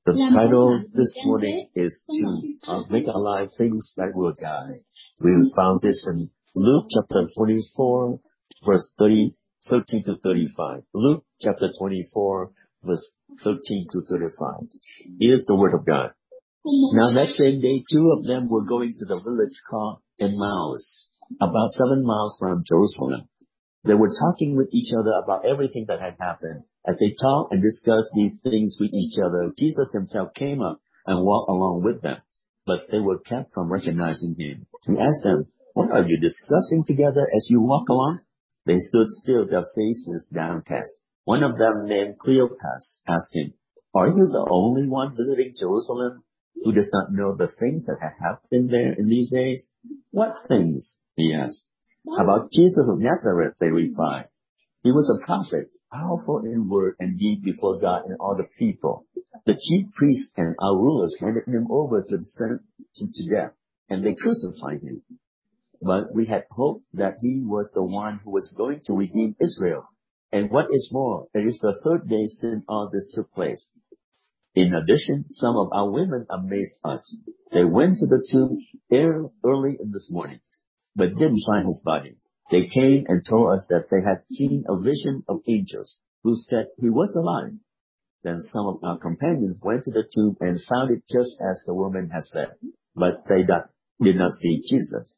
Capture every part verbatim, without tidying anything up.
The title this morning is To uh, Make Alive Things That Will Die. We found this in Luke chapter twenty-four, verse thirty, thirteen to thirty-five. Luke chapter twenty-four, verse thirteen to thirty-five. Here's the word of God. Now that same day, two of them were going to the village called Emmaus, about seven miles from Jerusalem. They were talking with each other about everything that had happened. As they talked and discussed these things with each other, Jesus himself came up and walked along with them. But they were kept from recognizing him. He asked them, "What are you discussing together as you walk along?" They stood still, their faces downcast. One of them, named Cleopas, asked him, "Are you the only one visiting Jerusalem who does not know the things that have happened there in these days?" "What things?" he asked. "About Jesus of Nazareth," they replied. "He was a prophet, powerful in word and deed before God and all the people. The chief priests and our rulers handed him over to the Senate to death, and they crucified him. But we had hoped that he was the one who was going to redeem Israel. And what is more, it is the third day since all this took place. In addition, some of our women amazed us. They went to the tomb early in this morning, but didn't find his body. They came and told us that they had seen a vision of angels who said he was alive. Then some of our companions went to the tomb and found it just as the woman had said, but they did not see Jesus."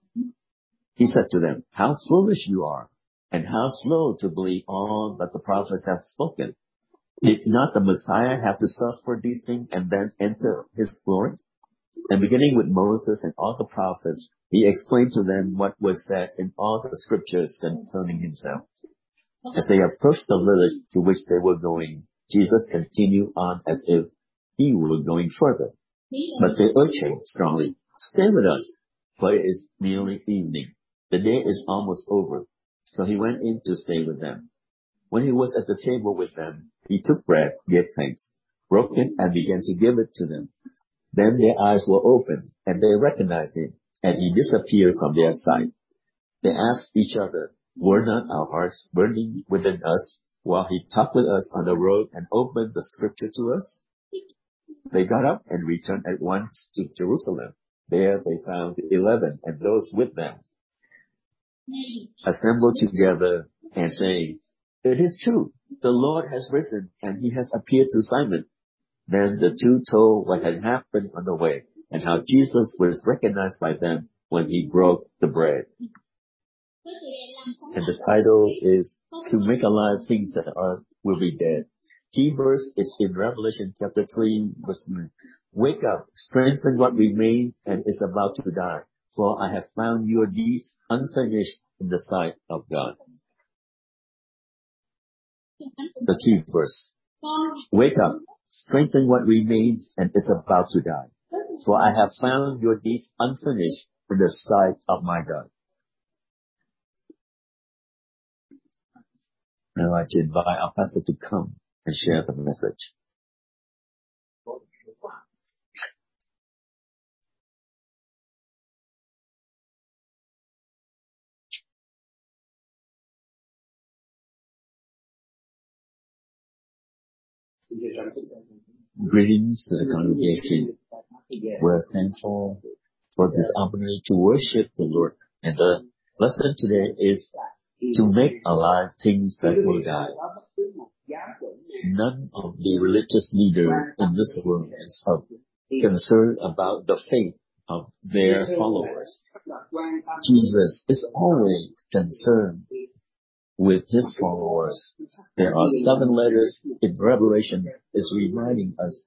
He said to them, "How foolish you are, and how slow to believe all that the prophets have spoken. Did not the Messiah have to suffer these things and then enter his glory?" And beginning with Moses and all the prophets, he explained to them what was said in all the scriptures concerning himself. As they approached the village to which they were going, Jesus continued on as if he were going further. But they urged him strongly, "Stay with us, for it is nearly evening. The day is almost over." So he went in to stay with them. When he was at the table with them, he took bread, gave thanks, broke it, and began to give it to them. Then their eyes were opened, and they recognized him, and he disappeared from their sight. They asked each other, "Were not our hearts burning within us while he talked with us on the road and opened the scripture to us?" They got up and returned at once to Jerusalem. There they found the eleven and those with them assembled together and saying, "It is true, the Lord has risen, and he has appeared to Simon." Then the two told what had happened on the way and how Jesus was recognized by them when he broke the bread. And the title is To Make Alive Things That Are Will Be Dead. Key verse is in Revelation chapter three, verse nine. "Wake up, strengthen what remains and is about to die, for I have found your deeds unfinished in the sight of God." The key verse. "Wake up, strengthen what remains and is about to die, for I have found your deeds unfinished in the sight of my God." Now I'd like to invite our pastor to come and share the message. Greetings to the congregation. We're thankful for this opportunity to worship the Lord. And the lesson today is to make alive things that will die. None of the religious leaders in this world is concerned about the fate of their followers. Jesus is always concerned with his followers. There are seven letters in Revelation is reminding us.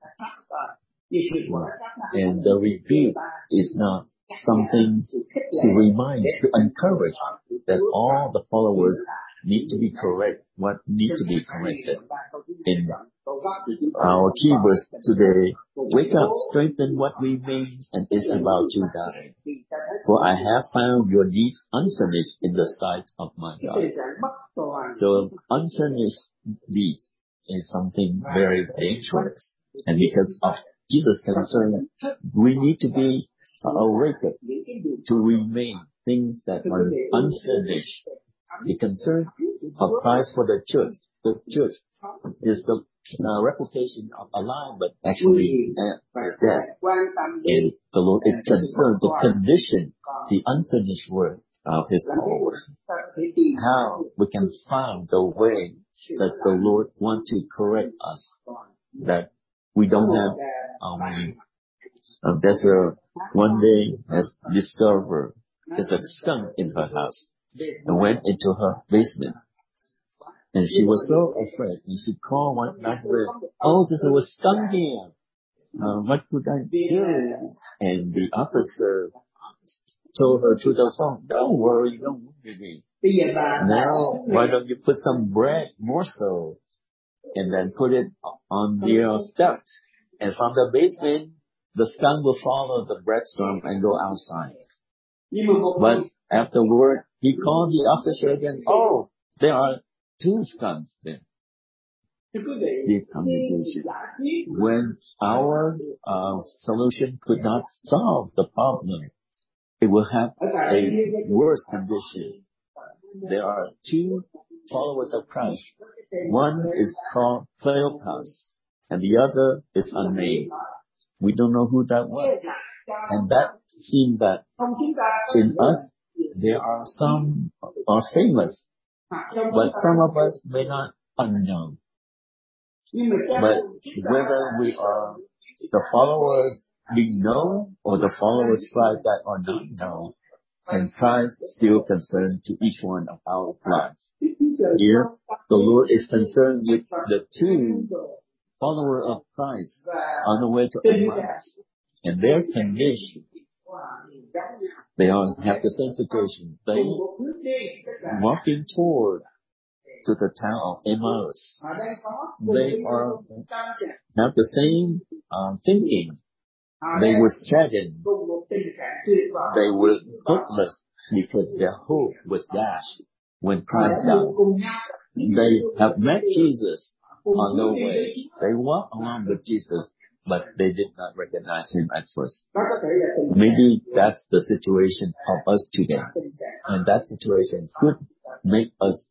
And the rebuke is not something to remind, to encourage that all the followers need to be correct, what need to be corrected. In our key verse today, "Wake up, strengthen what remains and is about to die. For I have found your deeds unfinished in the sight of my God." The unfinished deed is something very dangerous. And because of Jesus' concern, we need to be awakened to remain things that are unfinished. The concern of Christ for the church, the church is the uh, reputation of alive, but actually uh, is dead. And the Lord is concerned the condition, the unfinished work of His followers. How we can find the way that the Lord wants to correct us, that we don't have our way. Uh, there's a one day has discovered there's a skunk in her house and went into her basement. And she was so afraid, and she called one neighbor, "Oh, there's a skunk here. Uh, what could I do?" And the officer told her to the phone, "Don't worry, don't worry. Now, why don't you put some bread morsel and then put it on your steps? And from the basement, the skunk will follow the breadcrumb and go outside." But afterward, he called the officer again. "Oh, there are two skunks there." The congregation. When our uh, solution could not solve the problem, it will have a worse condition. There are two followers of Christ. One is called Cleopas, and the other is unnamed. We don't know who that was. And that seems that in us, there are some are famous, but some of us may not unknown. But whether we are the followers being known or the followers of Christ that are not known, and Christ still concerned to each one of our lives. Here, the Lord is concerned with the two followers of Christ on the way to Emmaus, and their condition. They all have the same situation. They walking toward to the town of Emmaus. They are have the same um, thinking. They were saddened. They were hopeless because their hope was dashed when Christ died. They have met Jesus on the way. They walked along with Jesus, but they did not recognize Him at first. Maybe that's the situation of us today. And that situation could make us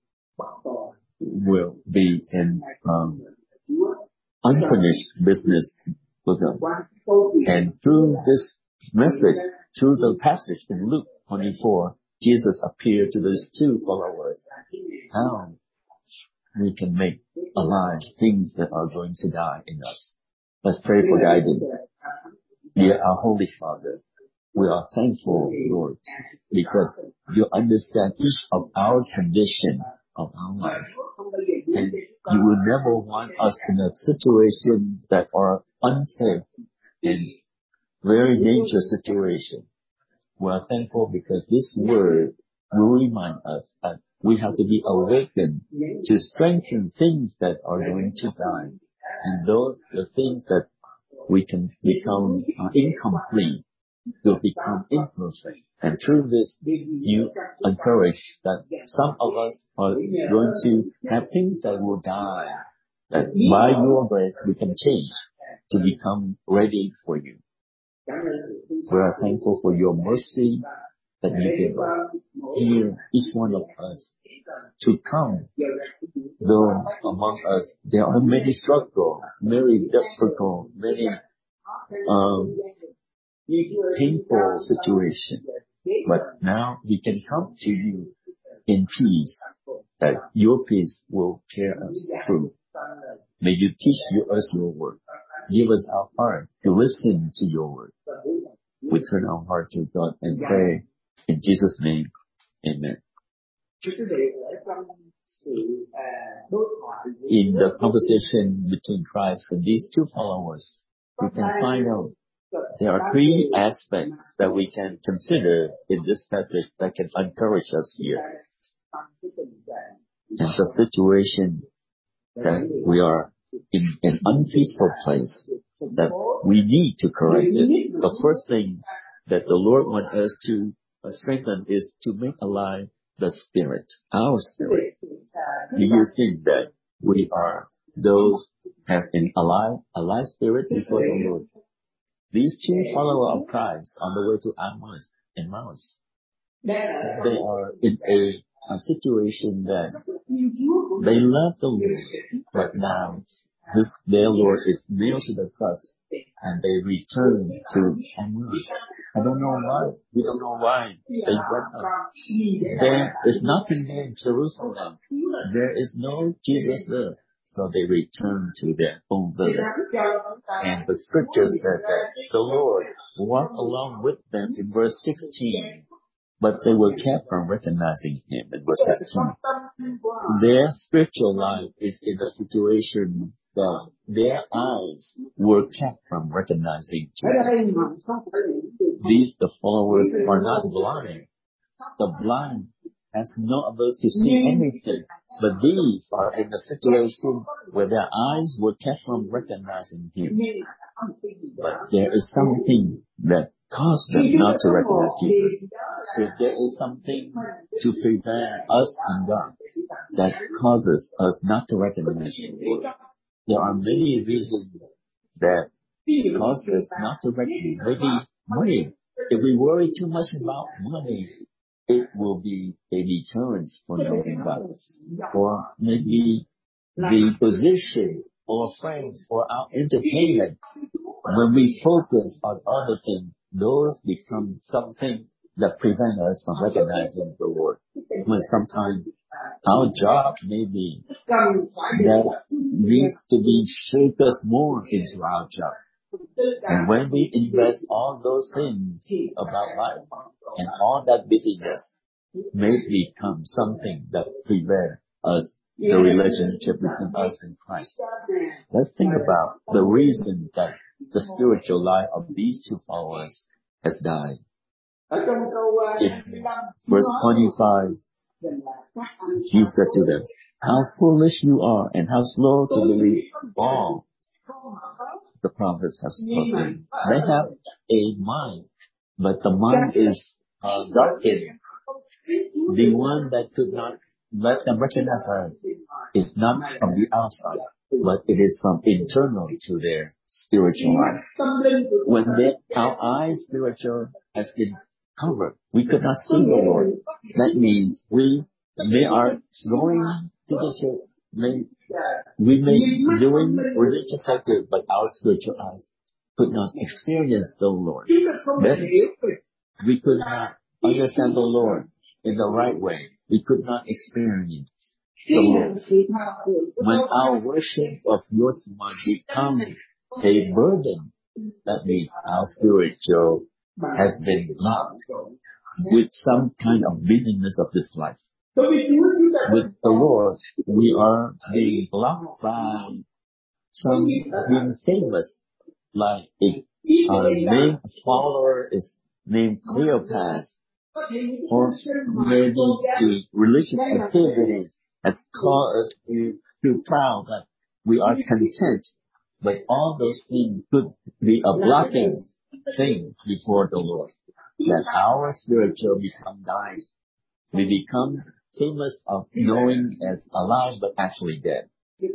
will be in um, unfinished business with God. And through this message, through the passage in Luke twenty-four, Jesus appeared to those two followers. How we can make alive things that are going to die in us. Let's pray for guidance. Dear our Holy Father, we are thankful, Lord, because you understand each of our condition of our life. And you will never want us in a situation that are unsafe and very dangerous situation. We are thankful because this word will remind us that we have to be awakened to strengthen things that are going to die. And those, the things that we can become uh, incomplete, will become imperfect. And through this, you encourage that some of us are going to have things that will die, that by your grace we can change to become ready for you. We are thankful for your mercy that you give us. Hear each one of us to come. Though among us there are many struggles, many difficult, many um, painful situations. But now we can come to you in peace, that your peace will carry us through. May you teach us your word. Give us our heart to listen to your word. We turn our heart to God and pray in Jesus' name. Amen. In the conversation between Christ and these two followers, we can find out there are three aspects that we can consider in this passage that can encourage us here. In the situation that we are in an unpeaceful place, that we need to correct it. The first thing that the Lord wants us to strengthen is to make alive the spirit, our spirit. Do you think that we are those have an alive, alive spirit before the Lord? These two followers of Christ on the way to Emmaus, Emmaus, they are in a a situation that they love the Lord, but now this their Lord is nailed to the cross, and they return to Emmaus. I don't know why. We don't know why they went up. There is nothing there in Jerusalem. There is no Jesus there. So they returned to their own village. And the scripture said that the Lord walked along with them in verse sixteen. But they were kept from recognizing Him in verse sixteen. Their spiritual life is in a situation that their eyes were kept from recognizing Jesus. These, the followers, are not blind. The blind has no ability to see anything. But these are in a situation where their eyes were kept from recognizing Him. But there is something that caused them not to recognize Jesus. If there is something to prevent us and God that causes us not to recognize Him, there are many reasons that cause us not to recognize. Maybe money. If we worry too much about money, it will be a deterrence for knowing God. Or maybe the position or friends or our entertainment. When we focus on other things, those become something that prevent us from recognizing the Lord. When sometimes our job may be that needs to be shape us more into our job. And when we invest all those things about life and all that busyness may become something that prevents us the relationship between us and Christ. Let's think about the reason that the spiritual life of these two followers has died. In verse twenty-five, He said to them, "How foolish you are, and how slow to believe all the prophets have spoken." They have a mind, but the mind is uh, darkened. The one that could not let them recognize her is not from the outside, but it is from internal to their spiritual life. When they, our eyes spiritual has been covered, we could not see the Lord. That means we they are going to the church. May, we may be doing religious activity, but our spiritual eyes could not experience the Lord. Then we could not understand the Lord in the right way. We could not experience the Lord. When our worship of yours becomes a burden, that means our spiritual has been blocked with some kind of busyness of this life. With the Lord, we are being blocked by some being famous, like a uh, named follower is named Cleopas, or maybe the religious activities has caused us to feel proud that we are content, but all those things could be a blocking thing before the Lord. That our spiritual become dying. We become famous of knowing as alive but actually dead.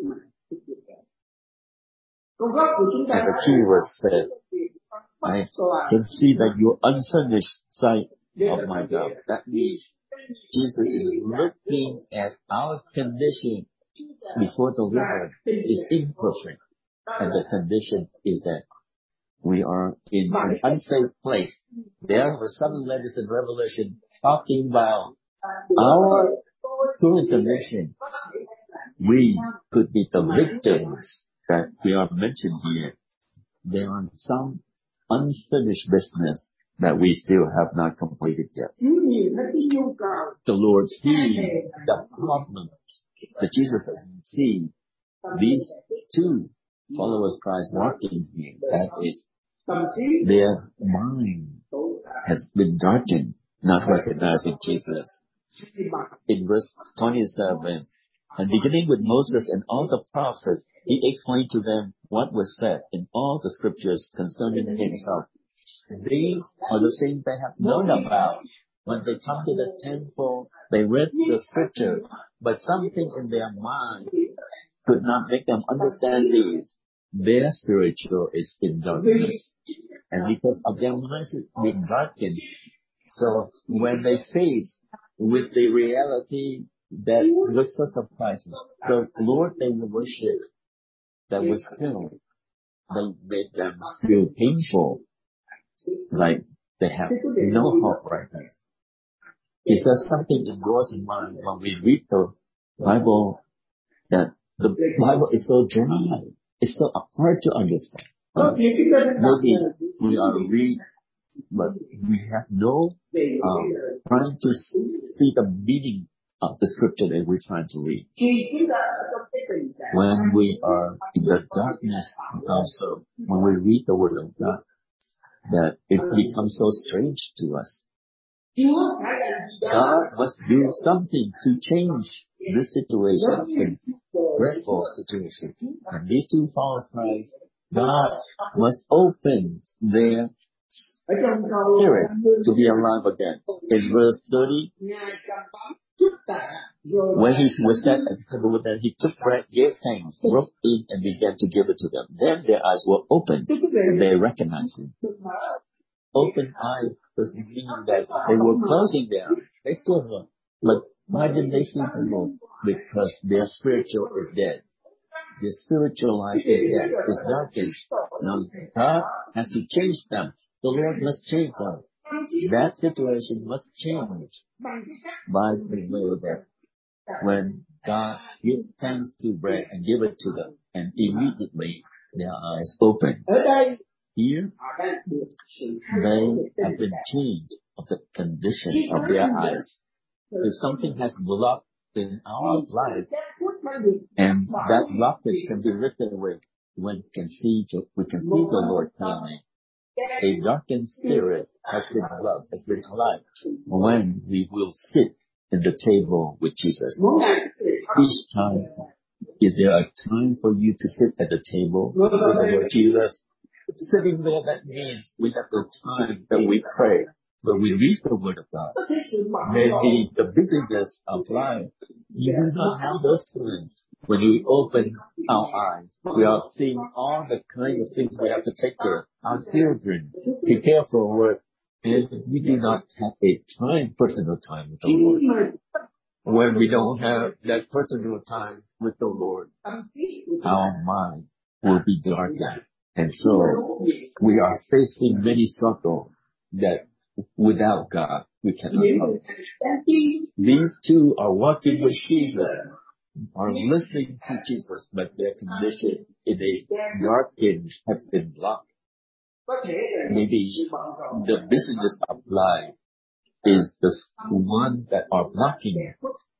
As the key verse said, I can see that your unfinished sight of my God. That means Jesus is looking at our condition before the Lord is imperfect. And the condition is that we are in an unsafe place. There were some letters in Revelation talking about our current condition. We could be the victims that we are mentioned here. There are some unfinished business that we still have not completed yet. The Lord sees the problem that Jesus has seen. These two followers of Christ walking here, that is, their mind has been darkened, not recognizing Jesus. In verse twenty-seven, and beginning with Moses and all the prophets, He explained to them what was said in all the scriptures concerning Himself. These are the things they have known about. When they come to the temple, they read the scripture, but something in their mind could not make them understand these. Their spiritual is in darkness. And because of their minds being darkened, so when they face with the reality that was so surprising. The Lord they worship that was filled, they made them feel painful, like they have no hope right now. Is there something in God's mind when we read the Bible that the Bible is so dry, it's so hard to understand? Uh, maybe we are read, but we have no um, trying to see the meaning of the scripture that we're trying to read. When we are in the darkness, also when we read the Word of God, that it becomes so strange to us. God must do something to change this situation, a dreadful situation. And these two false Christs, God must open their spirit to be alive again. In verse thirty, when he was sat at the table with them, he took bread, gave thanks, broke it, and began to give it to them. Then their eyes were opened, and they recognized him. Open eyes doesn't mean that they were closing their eyes. They still were. But why didn't they see the Lord? Because their spiritual is dead. Their spiritual life is dead. It's darkened. Now, God has to change them. The Lord must change them. That situation must change by the way that when God gives thanks to bread and give it to them, and immediately their eyes open. Here, they have been changed of the condition of their eyes. If something has blocked in our life, and that blockage can be lifted away, when we can see, we can see the Lord clearly. A darkened spirit has been blocked, has been alive when we will sit in the table with Jesus. Each time, is there a time for you to sit at the table with the Lord Jesus? Sitting there, that means we have the time that we pray, but we read the Word of God. Maybe the busyness of life, you do not have those times. When we open our eyes, we are seeing all the kind of things we have to take care of. Our children, prepare for work, and we do not have a time, personal time with the Lord. When we don't have that personal time with the Lord, our mind will be darkened. And so we are facing many struggles that without God we cannot help. These two are walking with Jesus, are listening to Jesus, but their condition in a darkened has been blocked. Maybe the business of life is the one that are blocking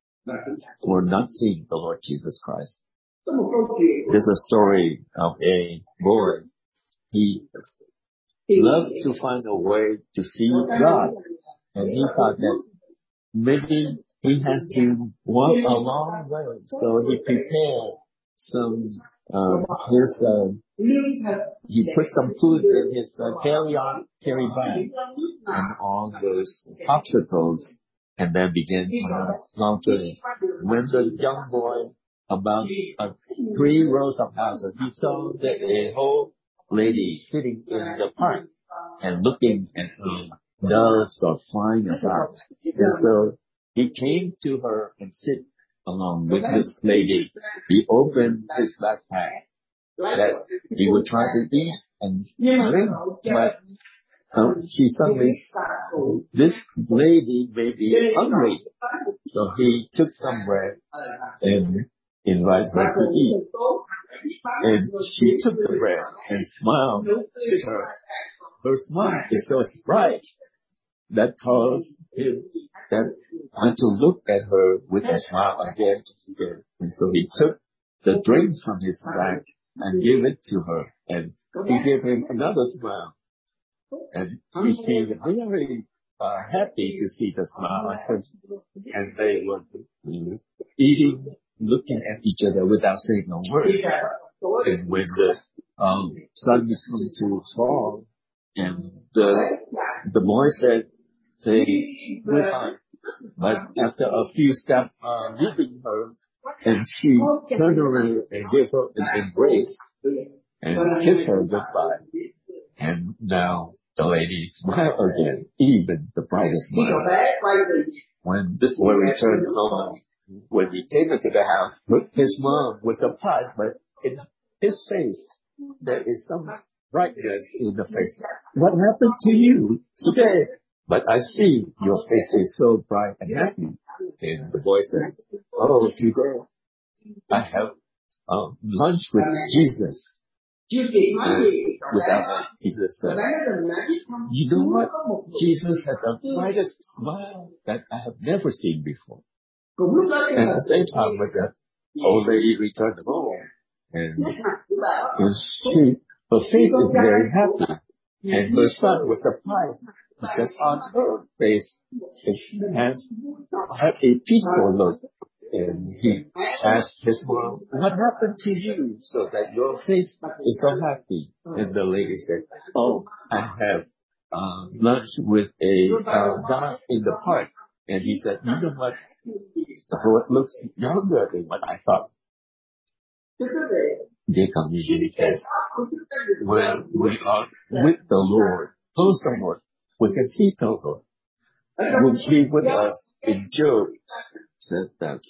or not seeing the Lord Jesus Christ. There's a story of a boy. He loved to find a way to see God. And he thought that maybe he has to walk a long way. So he prepared some, um, his, uh, he put some food in his uh, carry-on, carry bag and all those obstacles, and then began on a long journey. When the young boy, about uh, three rows of houses, he saw that a whole lady sitting in the park and looking at her. Doves are flying about. And so he came to her and sit along with this lady. He opened his backpack that he would try to eat and drink, but um, she suddenly, this lady may be hungry. So he took some bread and invited her to eat. And she took the bread and smiled at her. Her smile is so bright that caused him that want to look at her with a smile again and again. And so he took the drink from his bag and gave it to her. And he gave him another smile. And he became very uh, happy to see the smile. And they were eating, looking at each other without saying a word. And when the um, sun began to fall, and the the boy said, "Say goodbye." But after a few steps, uh, leaving her, and she turned around and gave her an embrace and kissed her goodbye. And now The lady smiled again, even the brightest smile. When this boy returned home, when he came into the house, his mom was surprised, but in his face, there is some brightness in the face. What happened to you today? But I see your face is so bright and happy. And the boy said, oh, today I have um, lunch with Jesus. And without that, Jesus said, you know what? Jesus has the brightest smile that I have never seen before. And at the same time, when the old lady returned home, and, and she, her face is very happy, and her son was surprised because on her face it has had a peaceful look. And he asked his mom, what happened to you so that your face is so happy? And the lady said, oh, I have uh, lunch with a uh, guy in the park. And he said, you know what? So it looks younger than what I thought. Dear community, when we are with the Lord, close to the Lord, we can see the Lord. Will be with us in Job. Said that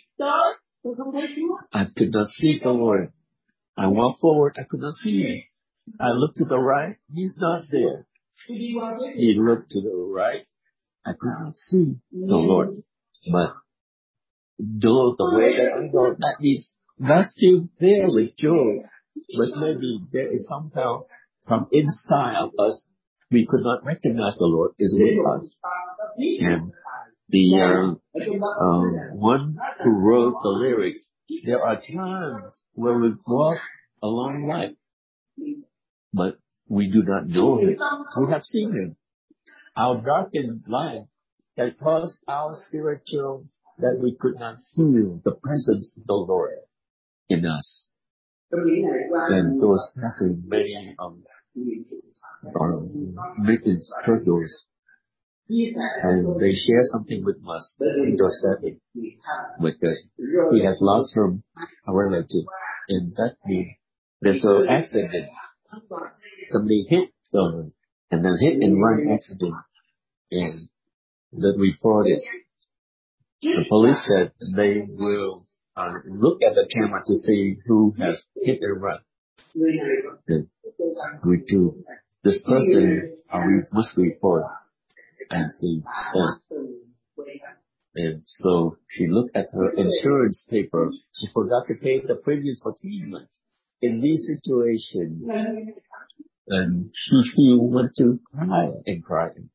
I could not see the Lord. I walked forward, I could not see him. I looked to the right, he's not there. He looked to the right, I could not see the Lord. But though the way that I go, that is not still there with Job. But maybe there is somehow from inside of us, we could not recognize the Lord is with us. And the uh, um, one who wrote the lyrics, there are times where we walk a long life, but we do not know him. We have seen him. Our darkened life that caused our spiritual, that we could not feel the presence of the Lord in us. And those passing many um, um, making struggles. And they share something with us, Joseph, because he has lost from a relative. And that means there's an accident. Somebody hit someone, and then hit and run accident. And then reported. The police said they will uh, look at the camera to see who has hit and run. And we do. This person, uh, we must report. And see, uh, and so she looked at her insurance paper. She forgot to pay the premium for three months. In this situation, and she, she went to cry and cry and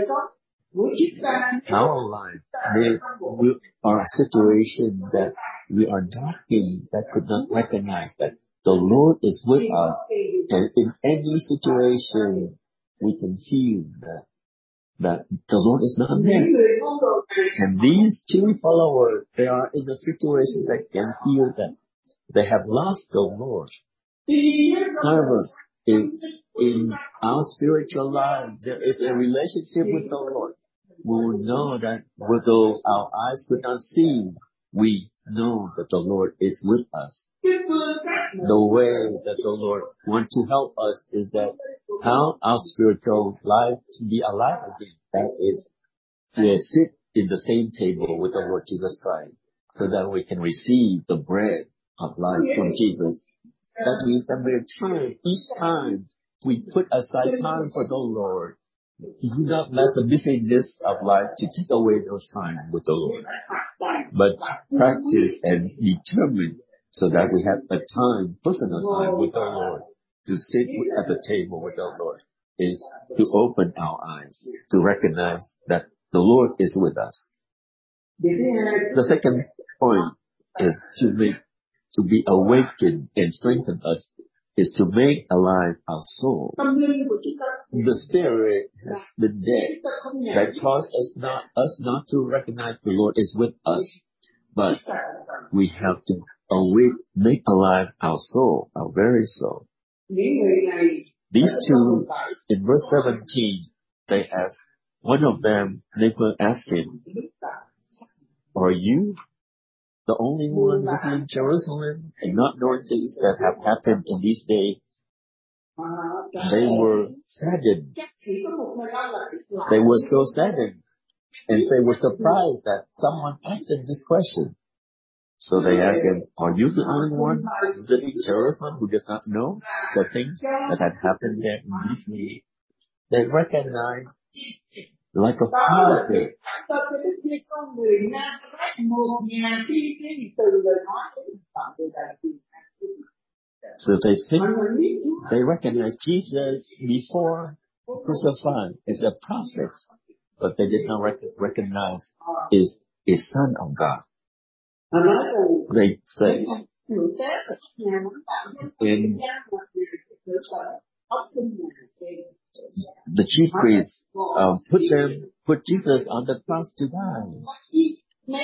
cry. Our life, there are situations that we are darkened, that could not recognize that the Lord is with us, and in any situation we can feel that. that the Lord is not there. And these two followers, they are in a situation that can feel that they have lost the Lord. However, in, in our spiritual life, there is a relationship with the Lord. We will know that although our eyes could not see, we know that the Lord is with us. The way that the Lord wants to help us is that how our spiritual life to be alive again. That is to sit in the same table with the Lord Jesus Christ so that we can receive the bread of life from Jesus. That means that we time, each time we put aside time for the Lord, do not let the busyness of life to take away those time with the Lord, but practice and determine so that we have a time, personal time with the Lord, to sit at the table with the Lord, is to open our eyes, to recognize that the Lord is with us. The second point is to make, to be awakened and strengthen us, is to make alive our soul. The spirit has been dead, that caused us not, us not to recognize the Lord is with us, but we have to awake, make alive our soul, our very soul. These two, in verse seventeen, they ask, one of them, they will ask him, are you the only one living in Jerusalem and not knowing things that have happened in these days? They were saddened. They were so saddened. And they were surprised that someone asked them this question. So they asked him, are you the only one living in Jerusalem who does not know the things that had happened there in Israel? They recognized like a prophet. So they think they recognize Jesus before crucified as a prophet, but they did not rec- recognize is a son of God. They say in the chief priests uh, put them put Jesus on the cross to die.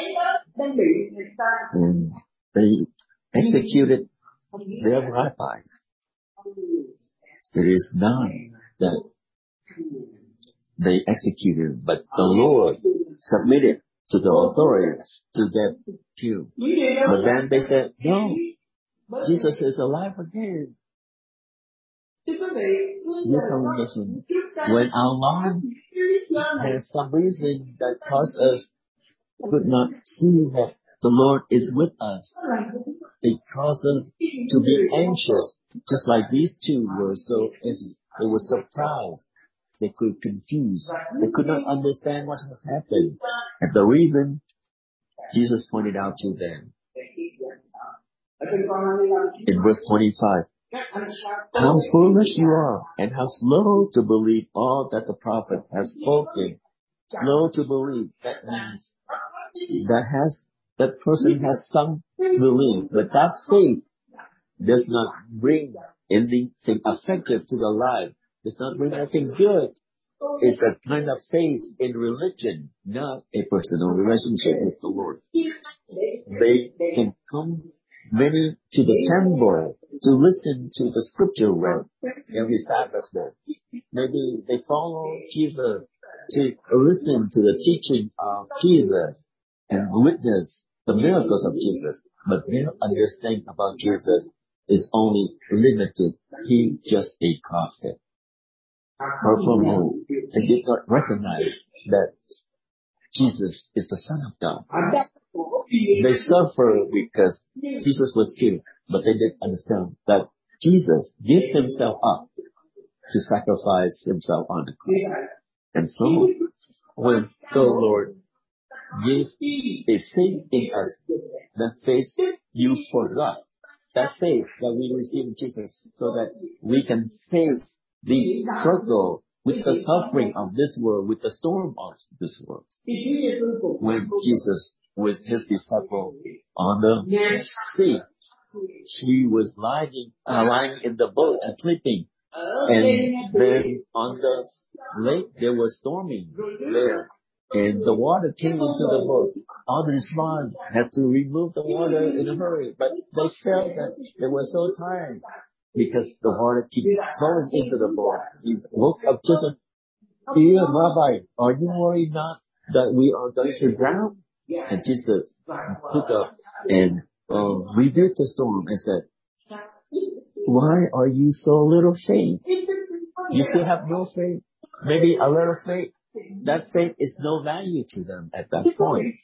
And they executed their rabbis. It is none that they executed, but the Lord submitted to the authorities to get killed. But then they said, no, Jesus is alive again. Dear congregation, when our Lord has some reason that caused us could not see that the Lord is with us, it caused us to be anxious, just like these two were so anxious. They were surprised. They could confuse. They could not understand what has happened. And the reason Jesus pointed out to them in verse twenty-five, how foolish you are, and how slow to believe all that the prophet has spoken. Slow to believe, that means that has that person has some belief, but that faith does not bring anything effective to the life, does not bring anything good. It's a kind of faith in religion, not a personal relationship with the Lord. They can come many to the temple to listen to the scripture read every Sabbath day. Maybe they follow Jesus to listen to the teaching of Jesus and witness the miracles of Jesus, but their understanding about Jesus is only limited. He just a prophet. Or from whom they did not recognize that Jesus is the Son of God. They suffer because Jesus was killed, but they didn't understand that Jesus gave himself up to sacrifice himself on the cross. And so, when the Lord gave a faith in us, that faith you forgot, that faith that we receive in Jesus, so that we can face the struggle with the suffering of this world, with the storm of this world. When Jesus, with his disciple on the sea, he was lying, uh, lying in the boat and sleeping. And then on the lake, there was storming there. And the water came into the boat. All the disciples had to remove the water in a hurry. But they felt that they were so tired because the water kept flowing into the boat. He woke up just a dear Rabbi, are you worried not that we are going to drown? And Jesus took up and uh, rebuked the storm and said, why are you so little faith? You still have no faith? Maybe a little faith? That faith is no value to them at that point.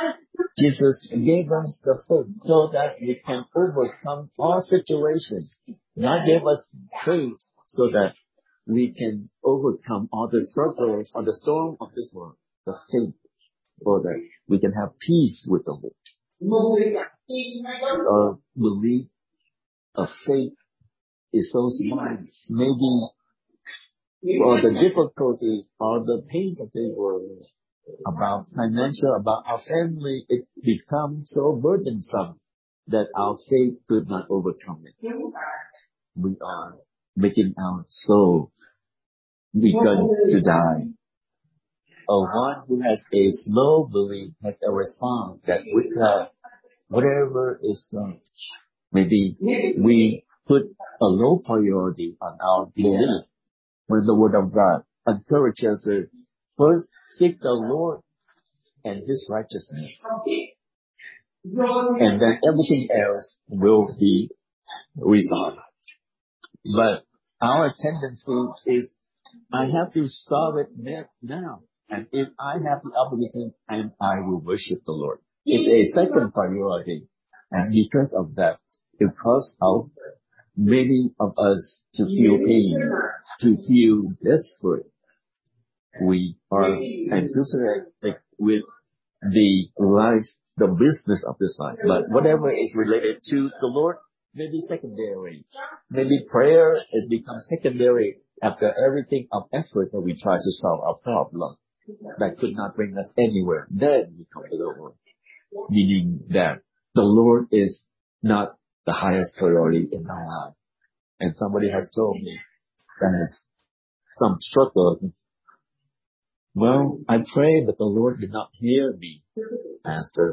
Jesus gave us the faith so that we can overcome all situations. Not give us faith so that we can overcome all the struggles or the storm of this world. The faith so that we can have peace with the Lord. Our belief of faith is so small. Maybe or the difficulties or the pain that they were about financial, about our family, it becomes so burdensome that our faith could not overcome it. We are making our soul begun to die. Or one who has a slow belief has a response that with uh, whatever is done, maybe we put a low priority on our belief. When the Word of God encourages us, first seek the Lord and His righteousness, and then everything else will be resolved. But our tendency is, I have to solve it now. And if I have the opportunity, and I will worship the Lord. It's a second priority. And because of that, it causes out many of us to feel pain, to feel desperate. We are enthusiastic with the life, the business of this life. But whatever is related to the Lord may be secondary. Maybe prayer has become secondary after everything of effort that we try to solve our problem that could not bring us anywhere. Then we come to the Lord. Meaning that the Lord is not the highest priority in our life. And somebody has told me that has some struggle. Well, I pray that the Lord did not hear me, Pastor.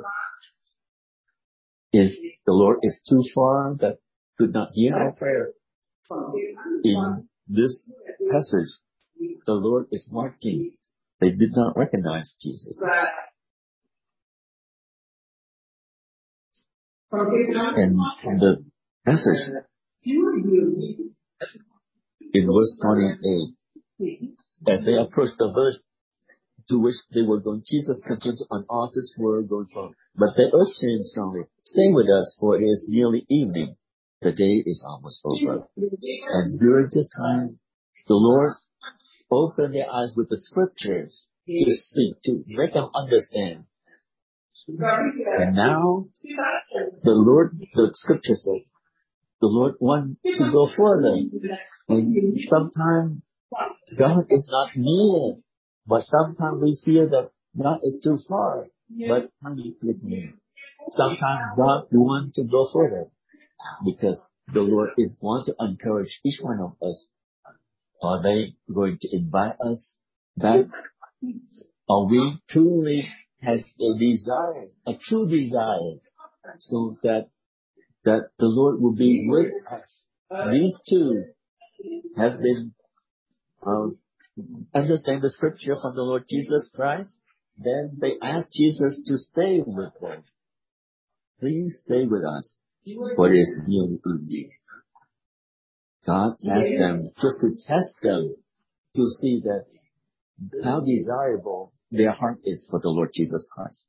Is the Lord is too far that could not hear our prayer? In this passage, the Lord is marking. They did not recognize Jesus. And in the passage, in verse twenty-eight, as they approached the verse to which they were going, Jesus continued on all this word going forward. But they urged him strongly, stay with us, for it is nearly evening. The day is almost over. And during this time, the Lord opened their eyes with the scriptures to see, to make them understand. And now, the Lord, the scripture says, the Lord wants to go further. And sometimes God is not near, but sometimes we feel that God is too far. But honey, with me, sometimes God wants to go further because the Lord is want to encourage each one of us. Are they going to invite us back? Are we truly has a desire, a true desire, so that that the Lord will be with us? These two have been um, understand the scripture from the Lord Jesus Christ. Then they asked Jesus to stay with them. Please stay with us, for it is nearly evening. God asked them just to test them to see that how desirable their heart is for the Lord Jesus Christ.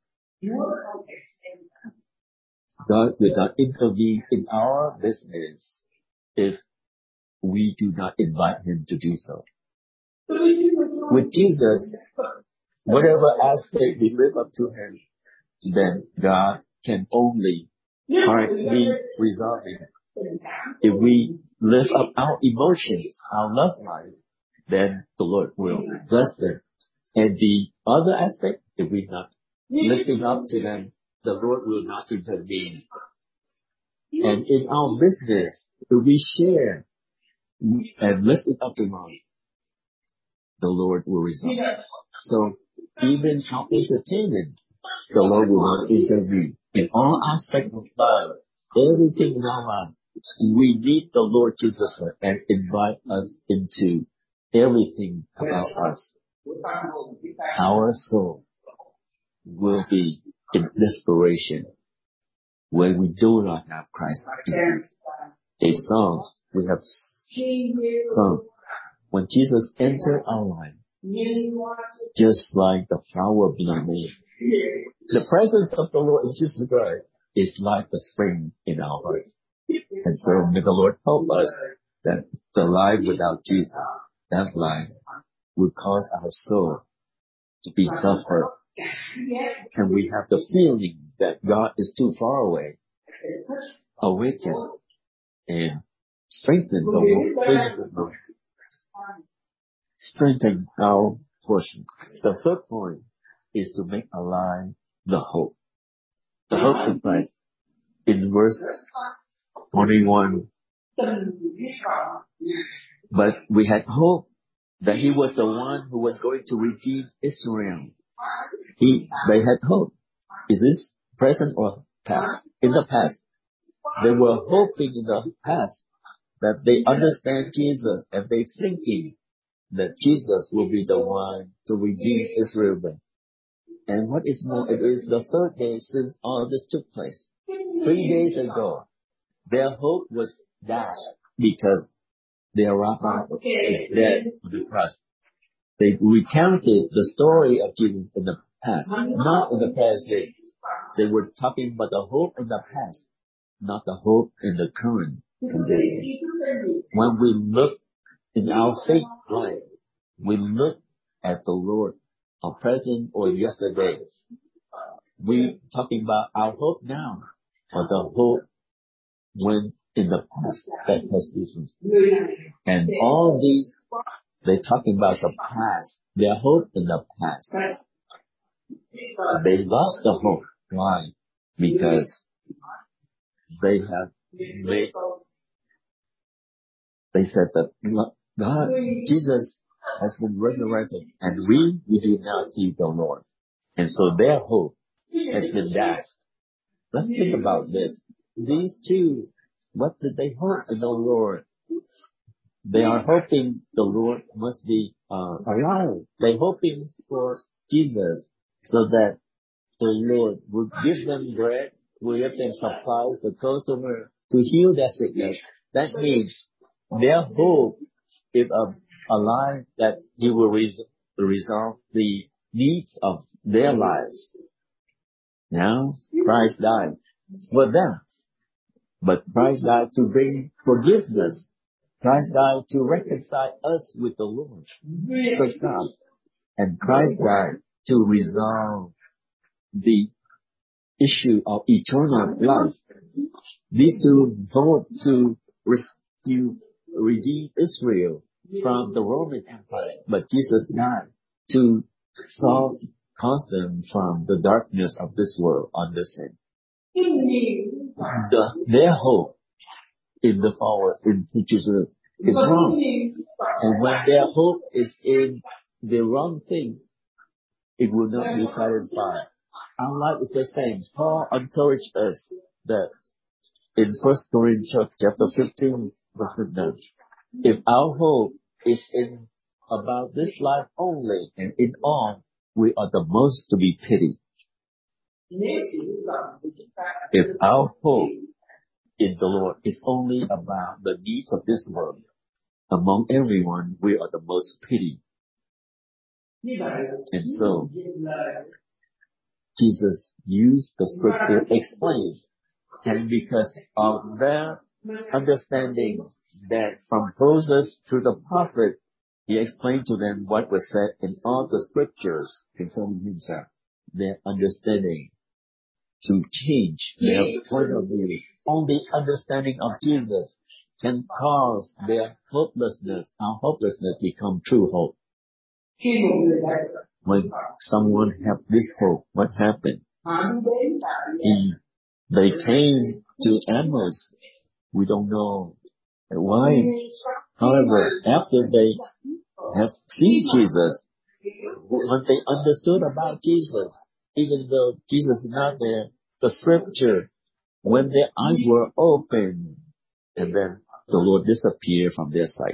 God will not intervene in our business if we do not invite Him to do so. With Jesus, whatever aspect we live up to Him, then God can only partly resolve it. If we lift up our emotions, our love life, then the Lord will bless them. And the other aspect, if we're not lifting up to them, the Lord will not intervene. And in our business, if we share and lift it up to God, the Lord will resolve. So even our entertainment, the Lord will not intervene. In all aspects of life, everything in our life, we need the Lord Jesus and invite us into everything about us. Our soul will be in desperation when we do not have Christ in us. A song we have sung when Jesus entered our life, just like the flower blooming. The presence of the Lord Jesus Christ is like the spring in our heart. And so may the Lord help us that the life without Jesus, that life will cause our soul to be suffer. And we have the feeling that God is too far away. Awaken and strengthen the Lord. Strengthen our portion. The third point is to make alive the hope. The hope of Christ. In verse twenty-one. But we had hope that He was the one who was going to redeem Israel. He, they had hope. Is this present or past? In the past. They were hoping in the past that they understand Jesus and they thinking that Jesus will be the one to redeem Israel. And what is more, it is the third day since all this took place. Three days ago, their hope was dashed because their rabbi is dead on the cross. They recounted the story of Jesus in the past, not in the present. They were talking about the hope in the past, not the hope in the current condition. When we look in our faith life, we look at the Lord, our present or yesterday. We talking about our hope now, or the hope when in the past that has difference. And all these, they talking about the past, their hope in the past. They lost the hope. Why? Because they have made, they said that God, Jesus has been resurrected, and we, we do not see the Lord. And so their hope has been dashed. Let's think about this. These two, what did they hope in the Lord? They are hoping the Lord must be uh, alive. They're hoping for Jesus so that the Lord will give them bread, will give them supplies, the customer to heal their sickness. That means their hope is uh, alive, that He will res- resolve the needs of their lives. Now, Christ died for them. But Christ died to bring forgiveness. Christ died to reconcile us with the Lord, with God. And Christ died to resolve the issue of eternal life. These two vote to rescue, redeem Israel from the Roman Empire. But Jesus died to solve, cause them from the darkness of this world under sin. The, their hope in the forward in Jesus is wrong. And when their hope is in the wrong thing, it will not be satisfied. Our life is the same. Paul encouraged us that in First Corinthians chapter fifteen, verse nine, if our hope is in about this life only and in all, we are the most to be pitied. If our hope in the Lord is only about the needs of this world, among everyone, we are the most pitied. And so, Jesus used the scripture to explain. And because of their understanding that from Moses to the prophet, He explained to them what was said in all the scriptures concerning Himself. Their understanding to change their point of view. Only understanding of Jesus can cause their hopelessness, our hopelessness, become true hope. When someone have this hope, what happened? He, they came to Amos. We don't know why. However, after they have seen Jesus, when they understood about Jesus, even though Jesus is not there, the scripture, when their eyes were open, and then the Lord disappeared from their sight.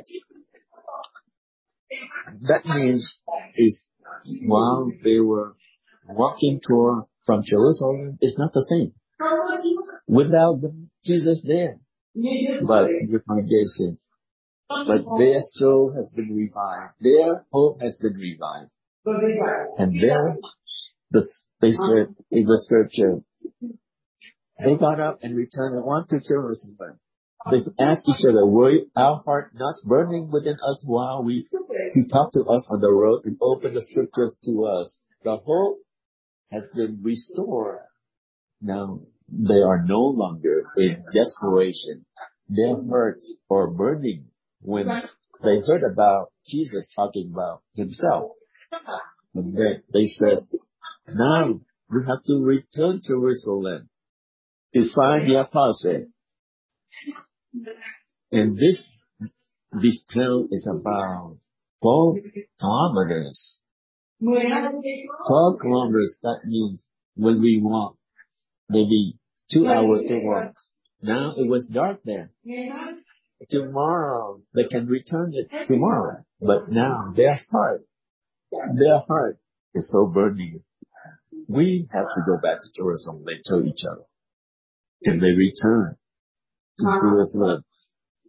That means is while they were walking toward from Jerusalem, it's not the same. Without Jesus there, but the congregation, but their soul has been revived. Their hope has been revived, and there, the they said in the scripture, they got up and returned and went to Jerusalem. They asked each other, were our heart not burning within us while we, He talked to us on the road and opened the scriptures to us? The hope has been restored. Now, they are no longer in desperation. Their hearts are burning when they heard about Jesus talking about Himself. And they, they said, now we have to return to Jerusalem to find the apostle. And this, this town is about four kilometers. Four kilometers, that means when we walk, maybe two hours to walk. Now it was dark there. Tomorrow, they can return it tomorrow. But now their heart, their heart is so burning. We have to go back to Jerusalem, they told each other. And they returned to Jerusalem.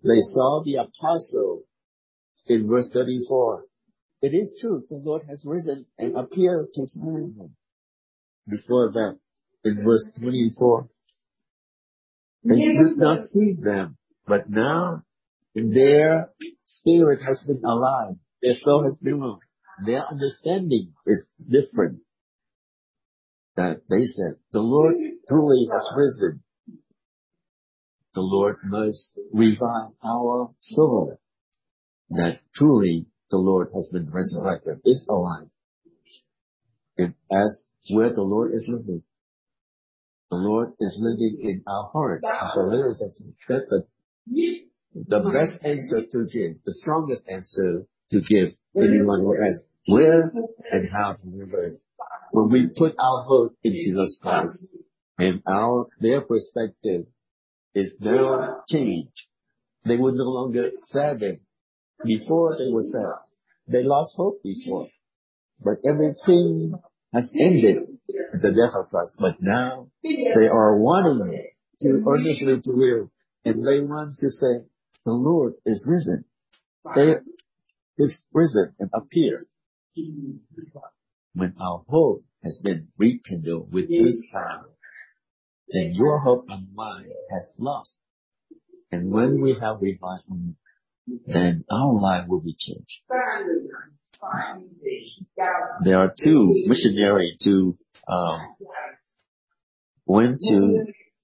They saw the apostle in verse thirty-four. It is true, the Lord has risen and appeared to Simon. Before that, in verse twenty-four, they did not see them, but now their spirit has been alive. Their soul has been moved. Their understanding is different. That they said, the Lord truly has risen. The Lord must revive our soul. That truly the Lord has been resurrected, is alive. If as where the Lord is living, the Lord is living in our heart. The Lord is the, the best answer to give, the strongest answer to give anyone who asks where and how to remember. When we put our hope in Jesus Christ, and our their perspective is now changed. They would no longer sadden. Before they were sad. They lost hope before. But everything has ended at the death of Christ. But now they are wanting to earnestly to will. And they want to say, the Lord is risen. They is risen and appeared. When our hope has been rekindled with His power, then your hope and mine has lost. And when we have revived, then our life will be changed. There are two missionaries to um, went to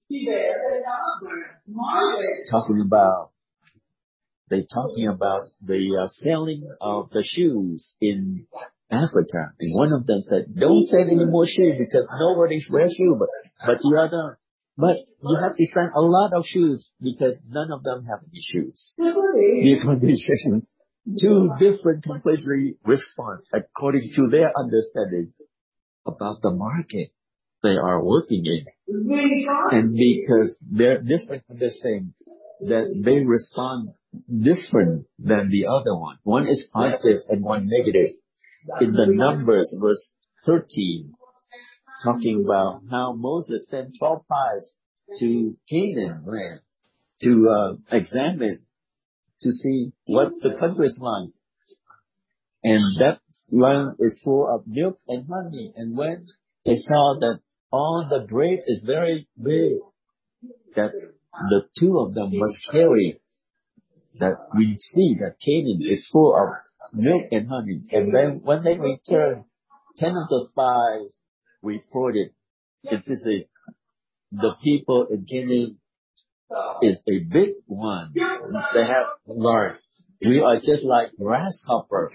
talking about they talking about the uh, selling of the shoes in Africa. And one of them said, "Don't sell any more shoes because nobody's wears shoes." But but the other, but you have to sell a lot of shoes because none of them have any shoes. The condition, two different completely respond according to their understanding about the market they are working in, and because they're different understanding, that they respond different than the other one. One is positive and one negative. In the Numbers, verse thirteen, talking about how Moses sent twelve spies to Canaan land to uh, examine, to see what the country is like. And that land is full of milk and honey. And when they saw that all the grape is very big, that the two of them must carry, that we see that Canaan is full of milk and honey. And then when they returned, ten of the spies reported, it is a, the people in Canaan is a big one. They have learned, we are just like grasshopper.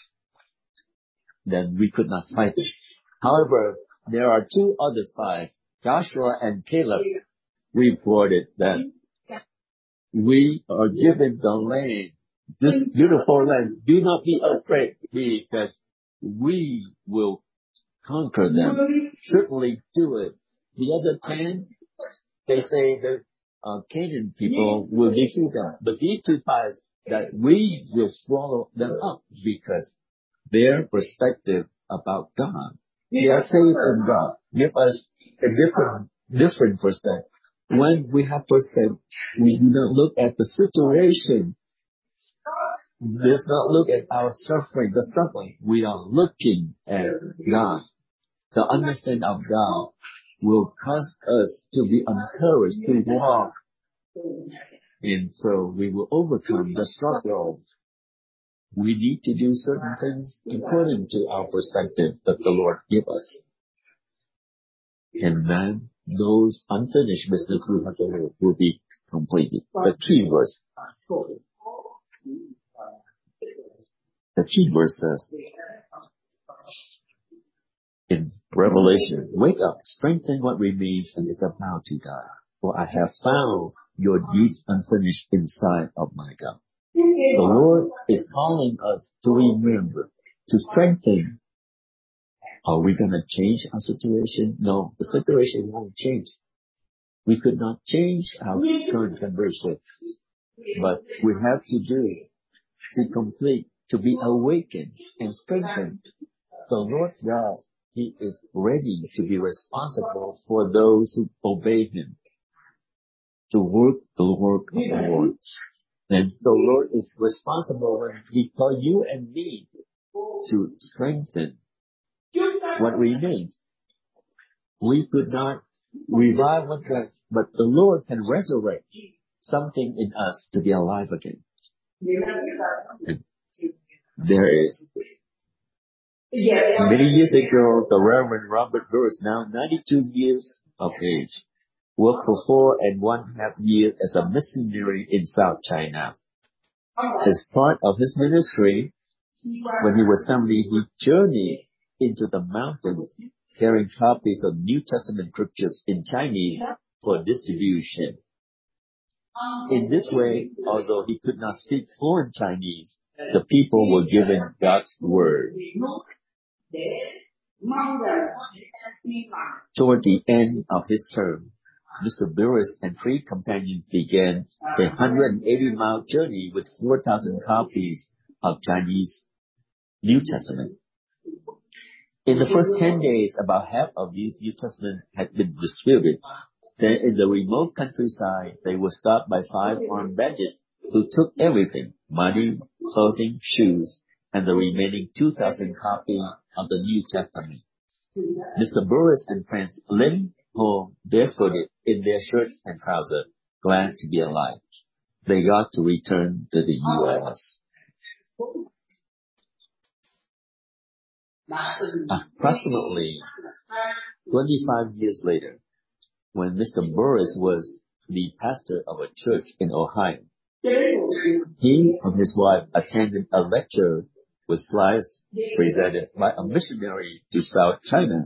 Then we could not fight it. However, there are two other spies, Joshua and Caleb, reported that we are given the land, this beautiful land. Do not be afraid, because we will conquer them. Certainly do it. The other ten, they say that uh, Canaan people will defeat them. But these two spies, that we will swallow them up, because their perspective about God, they are faith in God, give us a different, different perspective. When we have perspective, we do not look at the situation. Let's not look at our suffering, the suffering. We are looking at God. The understanding of God will cause us to be encouraged to walk. And so we will overcome the struggle. We need to do certain things according to our perspective that the Lord give us. And then those unfinished business we have to do will be completed. The key verse. The key verse says in Revelation, wake up, strengthen what remains and is about to die. For I have found your deeds unfinished inside of my God. The Lord is calling us to remember, to strengthen. Are we going to change our situation? No, the situation won't change. We could not change our current condition. But we have to do to complete, to be awakened and strengthened. The Lord God, He is ready to be responsible for those who obey Him, to work the work of the Lord. And the Lord is responsible when He called you and me to strengthen what remains. We could not revive what was, but the Lord can resurrect something in us to be alive again. And there is. Many years ago, the Reverend Robert Burris, now ninety-two years of age, worked for four and one half years as a missionary in South China. As part of his ministry, when he was seventy, he journeyed into the mountains carrying copies of New Testament scriptures in Chinese for distribution. In this way, although he could not speak fluent Chinese, the people were given God's word. Toward the end of his term, Mister Burris and three companions began a one hundred eighty mile journey with four thousand copies of Chinese New Testament. In the first ten days, about half of these New Testament had been distributed. Then in the remote countryside, they were stopped by five armed bandits who took everything, money, clothing, shoes, and the remaining two thousand copies of the New Testament. Mister Burris and friends limped home barefooted in their shirts and trousers, glad to be alive. They got to return to the U S Approximately twenty-five years later, when Mister Burris was the pastor of a church in Ohio, he and his wife attended a lecture with slides presented by a missionary to South China.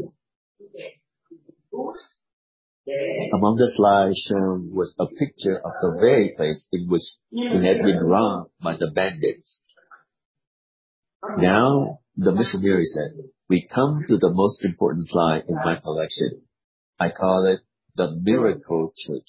Among the slides shown was a picture of the very place in which he had been robbed by the bandits. Now, the missionary said, "We come to the most important slide in my collection. I call it the Miracle Church."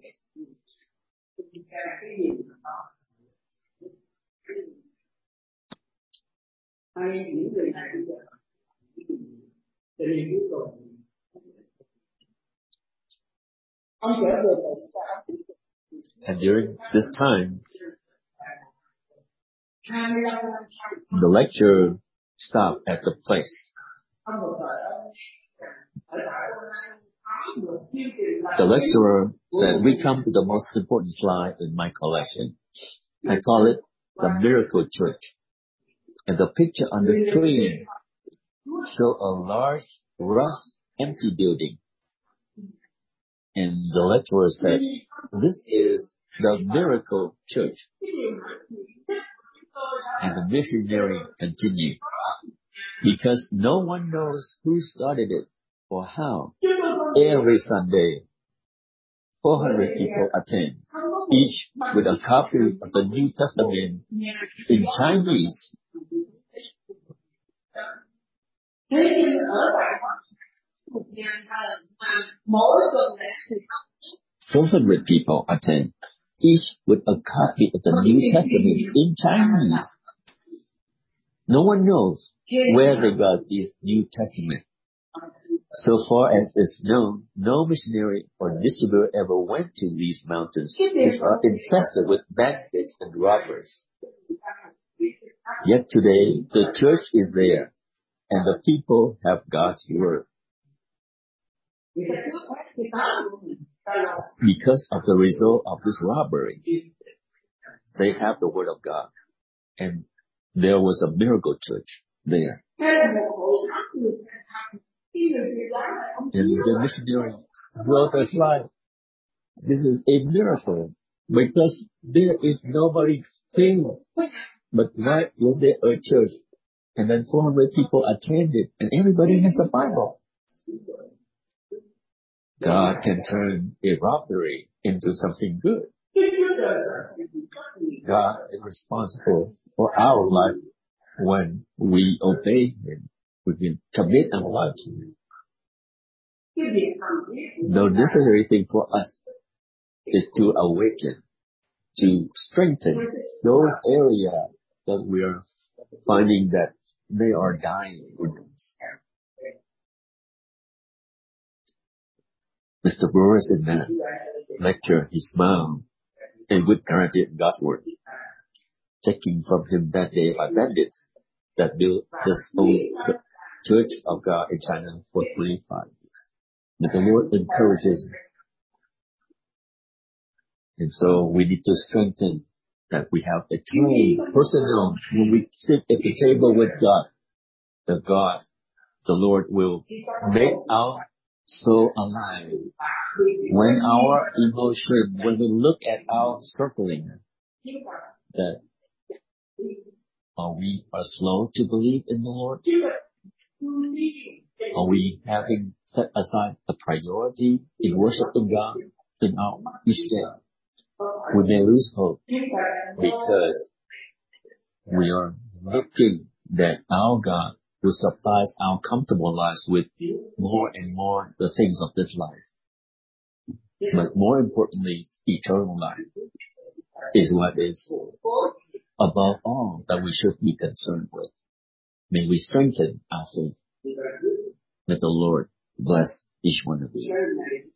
And during this time, the lecture stopped at the place. The lecturer said, "We come to the most important slide in my collection. I call it the Miracle Church." And the picture on the screen showed a large, rough, empty building. And the lecturer said, "This is the Miracle Church." And the missionary continued, "Because no one knows who started it or how. Every Sunday, four hundred people attend, each with a copy of the New Testament in Chinese. four hundred people attend, each with a copy of the New Testament in Chinese. No one knows where they got this New Testament. So far as is known, no missionary or distributor ever went to these mountains, which are infested with bandits and robbers. Yet today, the church is there, and the people have God's word. Because of the result of this robbery, they have the word of God, and there was a miracle church there. And the missionary wrote a slide. This is a miracle because there is nobody came. But why was there a church? And then four hundred people attended, and everybody has a Bible. God can turn a robbery into something good. God is responsible for our life when we obey Him. We can commit our life to Him. The necessary thing for us is to awaken, to strengthen those areas that we are finding that they are dying in us. Mister Burris in that lecture, he smiled and would guarantee God's word. taken from him that day by bandits that built this old church of God in China for twenty-five years. But the Lord encourages, and so we need to strengthen that we have a time, personal, when we sit at the table with God, the God, the Lord will make our soul alive. When our emotion, when we look at our struggling, that are we are slow to believe in the Lord? Are we having set aside the priority in worshiping God in our each day? We may lose hope because we are looking that our God will supply our comfortable lives with more and more the things of this life. But more importantly, eternal life is what is above all that we should be concerned with. May we strengthen our faith. May the Lord bless each one of you.